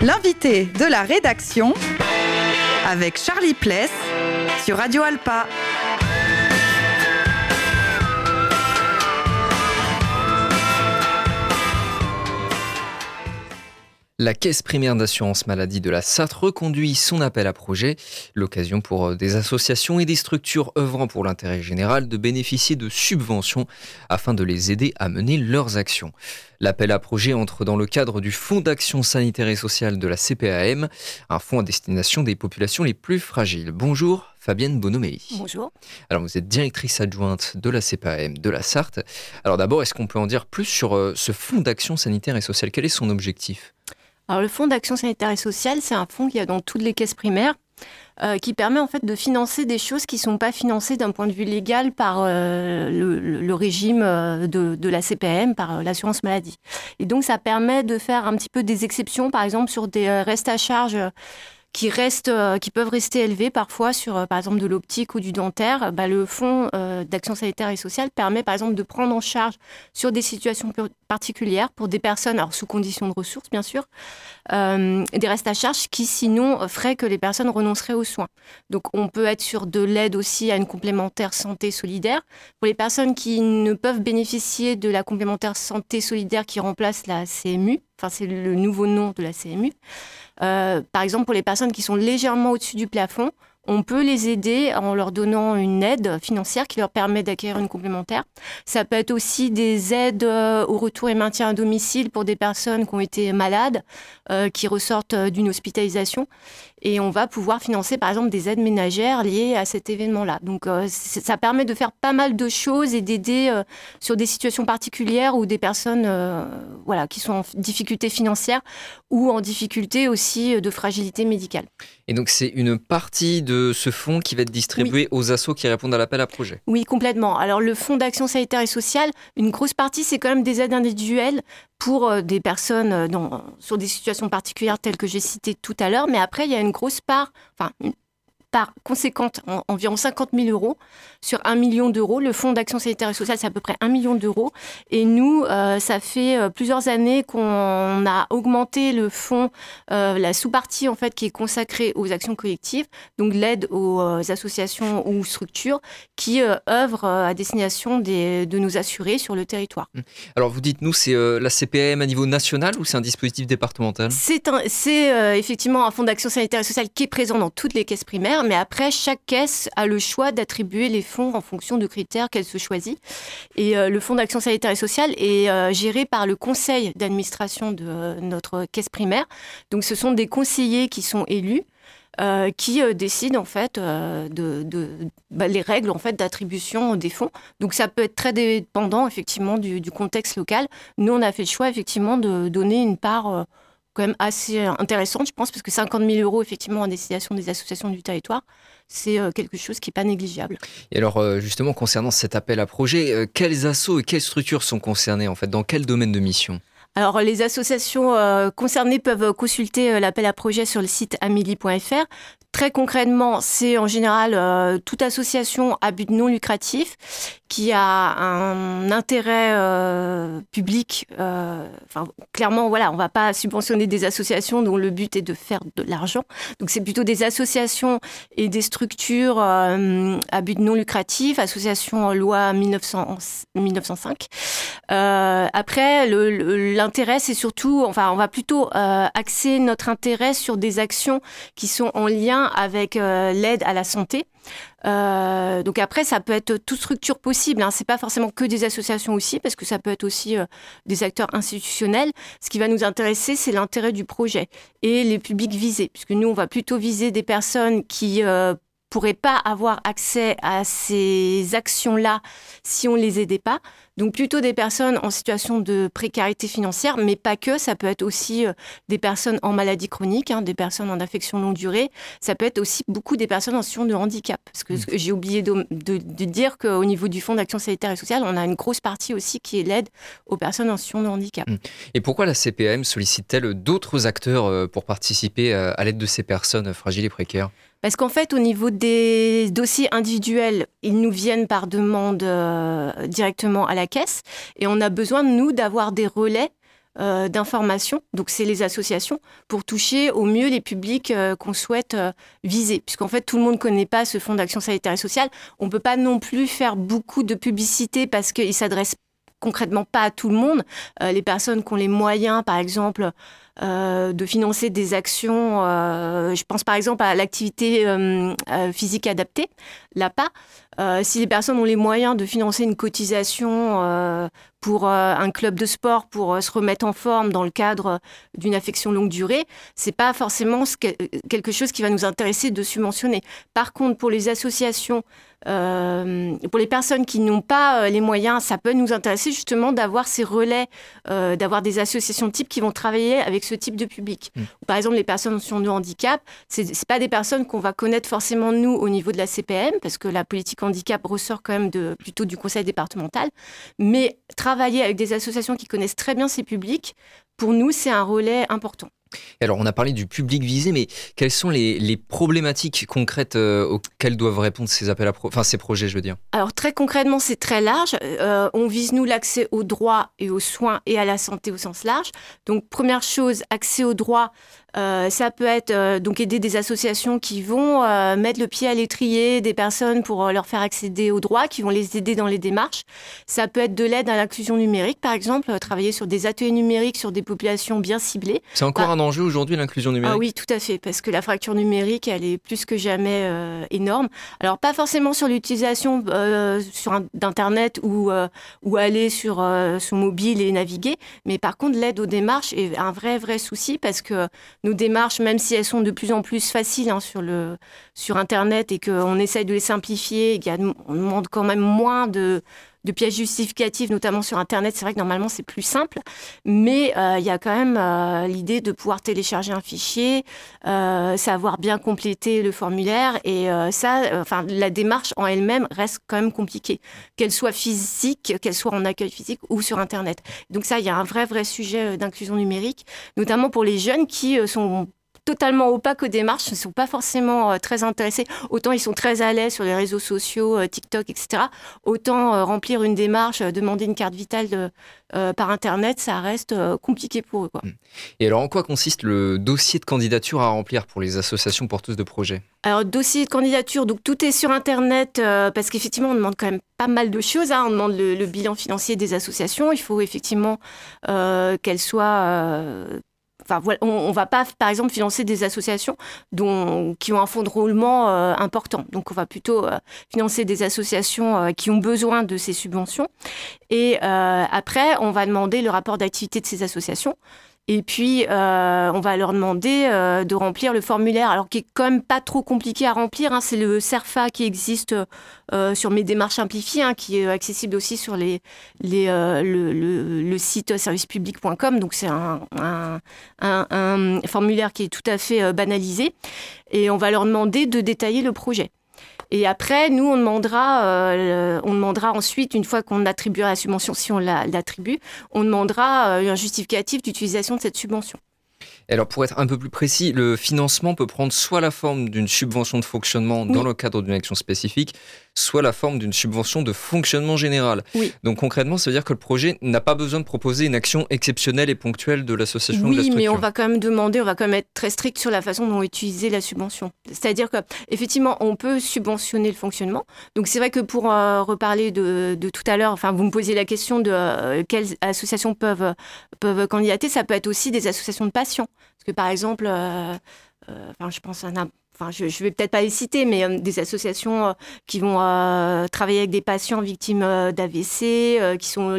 L'invité de la rédaction avec Charlie Pless sur Radio Alpa. La Caisse primaire d'assurance maladie de la Sarthe reconduit son appel à projet, l'occasion pour des associations et des structures œuvrant pour l'intérêt général de bénéficier de subventions afin de les aider à mener leurs actions. L'appel à projet entre dans le cadre du Fonds d'action sanitaire et sociale de la CPAM, un fonds à destination des populations les plus fragiles. Bonjour Fabienne Bonomelli. Bonjour. Alors vous êtes directrice adjointe de la CPAM de la Sarthe. Alors d'abord, est-ce qu'on peut en dire plus sur ce Fonds d'action sanitaire et sociale ? Quel est son objectif ? Alors, le Fonds d'action sanitaire et sociale, c'est un fonds qu'il y a dans toutes les caisses primaires qui permet en fait de financer des choses qui ne sont pas financées d'un point de vue légal par le régime de la CPAM, par l'assurance maladie. Et donc, ça permet de faire un petit peu des exceptions, par exemple, sur des restes à charge qui peuvent rester élevés parfois sur, par exemple, de l'optique ou du dentaire. Le Fonds d'action sanitaire et sociale permet, par exemple, de prendre en charge sur des situations particulières pour des personnes, alors sous conditions de ressources, bien sûr, des restes à charge qui, sinon, feraient que les personnes renonceraient aux soins. Donc, on peut être sur de l'aide aussi à une complémentaire santé solidaire. Pour les personnes qui ne peuvent bénéficier de la complémentaire santé solidaire qui remplace la CMU, enfin, c'est le nouveau nom de la CMU. Par exemple, pour les personnes qui sont légèrement au-dessus du plafond, on peut les aider en leur donnant une aide financière qui leur permet d'acquérir une complémentaire. Ça peut être aussi des aides au retour et maintien à domicile pour des personnes qui ont été malades, qui ressortent d'une hospitalisation. Et on va pouvoir financer, par exemple, des aides ménagères liées à cet événement-là. Donc, ça permet de faire pas mal de choses et d'aider sur des situations particulières où des personnes qui sont en difficulté financière ou en difficulté aussi de fragilité médicale. Et donc, c'est une partie de ce fonds qui va être distribué aux assos qui répondent à l'appel à projet. Oui, complètement. Alors, le Fonds d'action sanitaire et sociale, une grosse partie, c'est quand même des aides individuelles pour des personnes sur des situations particulières telles que j'ai citées tout à l'heure. Mais après, il y a une grosse part, une part conséquente, environ 50 000 euros sur 1 million d'euros. Le Fonds d'action sanitaire et sociale, c'est à peu près 1 million d'euros. Et nous, ça fait plusieurs années qu'on a augmenté le fonds, la sous-partie en fait qui est consacrée aux actions collectives, donc l'aide aux associations ou structures qui œuvrent à destination de nos assurés sur le territoire. Alors vous dites, nous, c'est la CPAM à niveau national ou c'est un dispositif départemental ? C'est effectivement un fonds d'action sanitaire et sociale qui est présent dans toutes les caisses primaires. Mais après, chaque caisse a le choix d'attribuer les fonds en fonction de critères qu'elle se choisit. Et le Fonds d'action sanitaire et sociale est géré par le conseil d'administration de notre caisse primaire. Donc, ce sont des conseillers qui sont élus qui décident en fait les règles en fait d'attribution des fonds. Donc, ça peut être très dépendant effectivement du contexte local. Nous, on a fait le choix effectivement de donner une part quand même assez intéressante, je pense, parce que 50 000 euros, effectivement, en destination des associations du territoire, c'est quelque chose qui n'est pas négligeable. Et alors, justement, concernant cet appel à projet, quels assos et quelles structures sont concernées, en fait, dans quel domaine de mission ? Alors, les associations concernées peuvent consulter l'appel à projet sur le site amélie.fr. Très concrètement, c'est en général toute association à but non lucratif qui a un intérêt public. Clairement, on ne va pas subventionner des associations dont le but est de faire de l'argent. Donc, c'est plutôt des associations et des structures à but non lucratif, association loi 1905. Après, l'intérêt, c'est surtout, on va plutôt axer notre intérêt sur des actions qui sont en lien avec l'aide à la santé. Donc après, ça peut être toute structure possible, hein. C'est pas forcément que des associations aussi, parce que ça peut être aussi des acteurs institutionnels. Ce qui va nous intéresser, c'est l'intérêt du projet et les publics visés, puisque nous, on va plutôt viser des personnes qui pourraient pas avoir accès à ces actions-là si on les aidait pas. Donc plutôt des personnes en situation de précarité financière, mais pas que. Ça peut être aussi des personnes en maladie chronique, des personnes en affection longue durée. Ça peut être aussi beaucoup des personnes en situation de handicap. Parce que j'ai oublié de dire qu'au niveau du Fonds d'action sanitaire et sociale, on a une grosse partie aussi qui est l'aide aux personnes en situation de handicap. Et pourquoi la CPAM sollicite-t-elle d'autres acteurs pour participer à l'aide de ces personnes fragiles et précaires ? Parce qu'en fait, au niveau des dossiers individuels, ils nous viennent par demande directement à la caisse. Et on a besoin, nous, d'avoir des relais d'information, donc c'est les associations, pour toucher au mieux les publics qu'on souhaite viser. Puisqu'en fait, tout le monde ne connaît pas ce fonds d'action sanitaire et sociale. On ne peut pas non plus faire beaucoup de publicité parce qu'il ne s'adresse concrètement pas à tout le monde. Les personnes qui ont les moyens, par exemple, de financer des actions, je pense par exemple à l'activité physique adaptée, l'APA. Si les personnes ont les moyens de financer une cotisation pour un club de sport, pour se remettre en forme dans le cadre d'une affection longue durée, c'est pas forcément quelque chose qui va nous intéresser de subventionner. Par contre, pour les associations, pour les personnes qui n'ont pas les moyens, ça peut nous intéresser justement d'avoir ces relais, d'avoir des associations de type qui vont travailler avec ce type de public. Par exemple, les personnes en situation de handicap, c'est pas des personnes qu'on va connaître forcément nous au niveau de la CPM, parce que la politique handicap ressort quand même plutôt du conseil départemental, mais travailler avec des associations qui connaissent très bien ces publics, pour nous, c'est un relais important. Et alors, on a parlé du public visé, mais quelles sont les problématiques concrètes auxquelles doivent répondre ces appels ces projets, je veux dire? Alors, très concrètement, c'est très large. On vise, nous, l'accès aux droits et aux soins et à la santé au sens large. Donc, première chose, accès aux droits. Ça peut être donc aider des associations qui vont mettre le pied à l'étrier des personnes pour leur faire accéder aux droits, qui vont les aider dans les démarches. Ça peut être de l'aide à l'inclusion numérique, par exemple, travailler sur des ateliers numériques sur des populations bien ciblées. C'est encore un enjeu aujourd'hui, l'inclusion numérique? Ah oui, tout à fait, parce que la fracture numérique, elle est plus que jamais énorme. Alors, pas forcément sur l'utilisation d'Internet ou aller sur mobile et naviguer, mais par contre, l'aide aux démarches est un vrai souci, parce que nos démarches, même si elles sont de plus en plus faciles sur Internet et qu'on essaye de les simplifier, on demande quand même moins de pièces justificatives, notamment sur Internet. C'est vrai que normalement, c'est plus simple, mais il y a quand même l'idée de pouvoir télécharger un fichier, savoir bien compléter le formulaire, et la démarche en elle-même reste quand même compliquée, qu'elle soit physique, qu'elle soit en accueil physique ou sur Internet. Donc ça, il y a un vrai sujet d'inclusion numérique, notamment pour les jeunes qui sont totalement opaques aux démarches, ne sont pas forcément très intéressés. Autant ils sont très à l'aise sur les réseaux sociaux, TikTok, etc. Autant remplir une démarche, demander une carte vitale par Internet, ça reste compliqué pour eux, quoi. Et alors, en quoi consiste le dossier de candidature à remplir pour les associations porteuses de projets? Alors, dossier de candidature, donc tout est sur Internet, parce qu'effectivement, on demande quand même pas mal de choses. On demande le bilan financier des associations. Il faut effectivement qu'elles soient... on ne va pas, par exemple, financer des associations qui ont un fonds de roulement important. Donc, on va plutôt financer des associations qui ont besoin de ces subventions. Et après, on va demander le rapport d'activité de ces associations. Et puis, on va leur demander de remplir le formulaire, alors qui est quand même pas trop compliqué à remplir. C'est le CERFA qui existe sur Mes démarches simplifiées, qui est accessible aussi sur le site servicepublic.com. Donc, c'est un formulaire qui est tout à fait banalisé. Et on va leur demander de détailler le projet. Et après, nous, on demandera ensuite, une fois qu'on attribuera la subvention, si on l'attribue, on demandera un justificatif d'utilisation de cette subvention. Alors, pour être un peu plus précis, le financement peut prendre soit la forme d'une subvention de fonctionnement dans le cadre d'une action spécifique, soit la forme d'une subvention de fonctionnement général. Oui. Donc concrètement, ça veut dire que le projet n'a pas besoin de proposer une action exceptionnelle et ponctuelle de l'association ou de la structure. Oui, mais on va quand même être très strict sur la façon dont utiliser la subvention. C'est-à-dire qu'effectivement, on peut subventionner le fonctionnement. Donc c'est vrai que pour reparler de tout à l'heure, vous me posiez la question de quelles associations peuvent candidater, ça peut être aussi des associations de patients. Parce que par exemple, je pense à je vais peut-être pas les citer, mais des associations qui vont travailler avec des patients victimes d'AVC, qui sont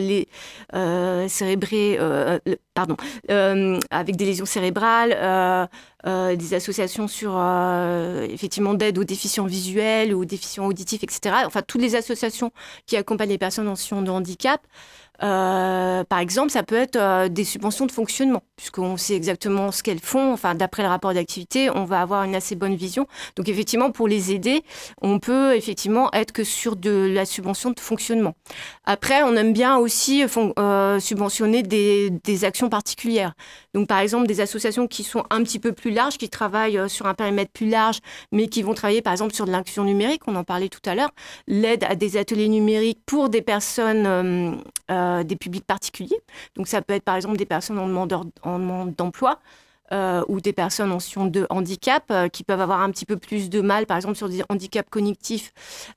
avec des lésions cérébrales, des associations sur effectivement d'aide aux déficients visuels ou aux déficients auditifs, etc. Enfin, toutes les associations qui accompagnent les personnes en situation de handicap. Par exemple, ça peut être des subventions de fonctionnement, puisqu'on sait exactement ce qu'elles font. D'après le rapport d'activité, on va avoir une assez bonne vision. Donc, effectivement, pour les aider, on peut effectivement être que sur de la subvention de fonctionnement. Après, on aime bien aussi subventionner des actions particulières. Donc, par exemple, des associations qui sont un petit peu plus larges, qui travaillent sur un périmètre plus large, mais qui vont travailler, par exemple, sur de l'inclusion numérique. On en parlait tout à l'heure. L'aide à des ateliers numériques pour des personnes des publics particuliers. Donc ça peut être par exemple des personnes en demande d'emploi, ou des personnes en situation de handicap qui peuvent avoir un petit peu plus de mal, par exemple sur des handicaps cognitifs,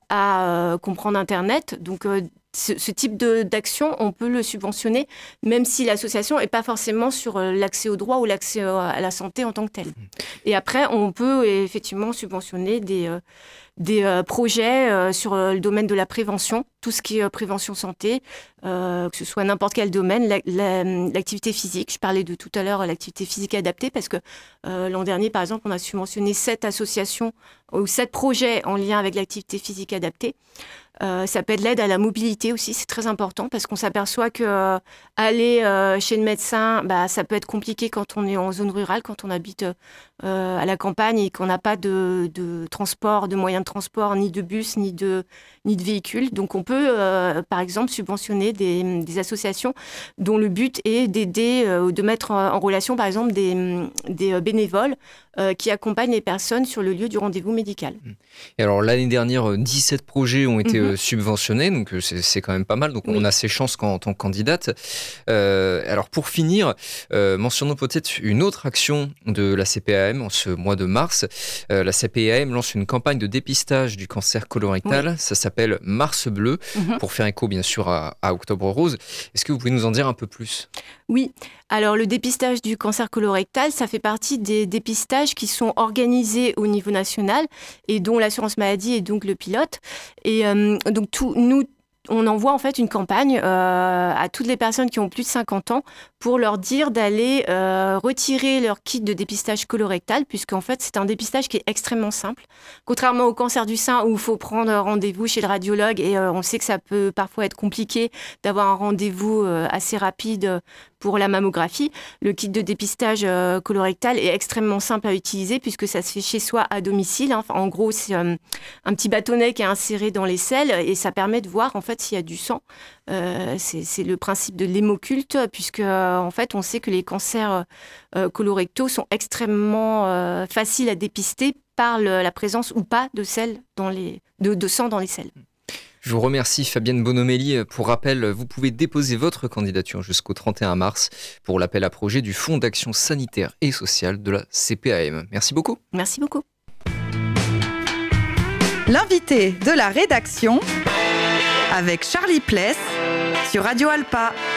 à comprendre Internet. Donc ce type d'action, on peut le subventionner, même si l'association n'est pas forcément sur l'accès au droit ou l'accès à la santé en tant que tel. Et après, on peut effectivement subventionner des projets sur le domaine de la prévention, tout ce qui est prévention santé, que ce soit n'importe quel domaine, l'activité physique. Je parlais de tout à l'heure l'activité physique adaptée parce que l'an dernier, par exemple, on a subventionné 7 associations ou 7 projets en lien avec l'activité physique adaptée. Ça peut être l'aide à la mobilité aussi, c'est très important parce qu'on s'aperçoit que aller chez le médecin, ça peut être compliqué quand on est en zone rurale, quand on habite à la campagne et qu'on n'a pas de transport, de moyens de transport, ni de bus, ni de véhicules. Donc on peut, par exemple, subventionner des associations dont le but est d'aider ou de mettre en relation, par exemple, des bénévoles qui accompagnent les personnes sur le lieu du rendez-vous médical. Et alors l'année dernière, 17 projets ont été subventionnés, donc c'est quand même pas mal. Donc on a ses chances en tant que candidate. Alors pour finir, mentionnons peut-être une autre action de la CPAM en ce mois de mars. La CPAM lance une campagne de dépistage du cancer colorectal. Ça s'appelle Mars Bleu, pour faire écho bien sûr à Octobre Rose. Est-ce que vous pouvez nous en dire un peu plus ? Oui, alors le dépistage du cancer colorectal, ça fait partie des dépistages qui sont organisés au niveau national et dont l'assurance maladie est donc le pilote. Et donc on envoie en fait une campagne à toutes les personnes qui ont plus de 50 ans pour leur dire d'aller retirer leur kit de dépistage colorectal, puisqu'en fait c'est un dépistage qui est extrêmement simple. Contrairement au cancer du sein où il faut prendre rendez-vous chez le radiologue et on sait que ça peut parfois être compliqué d'avoir un rendez-vous assez rapide pour la mammographie, le kit de dépistage colorectal est extrêmement simple à utiliser puisque ça se fait chez soi à domicile. Enfin, en gros, c'est un petit bâtonnet qui est inséré dans les selles et ça permet de voir en fait s'il y a du sang. C'est le principe de l'hémoculte puisque en fait, on sait que les cancers colorectaux sont extrêmement faciles à dépister par la présence ou pas de sang dans les selles. Je vous remercie Fabienne Bonomelli. Pour rappel, vous pouvez déposer votre candidature jusqu'au 31 mars pour l'appel à projet du Fonds d'action sanitaire et sociale de la CPAM. Merci beaucoup. Merci beaucoup. L'invité de la rédaction avec Charlie Pless sur Radio Alpa.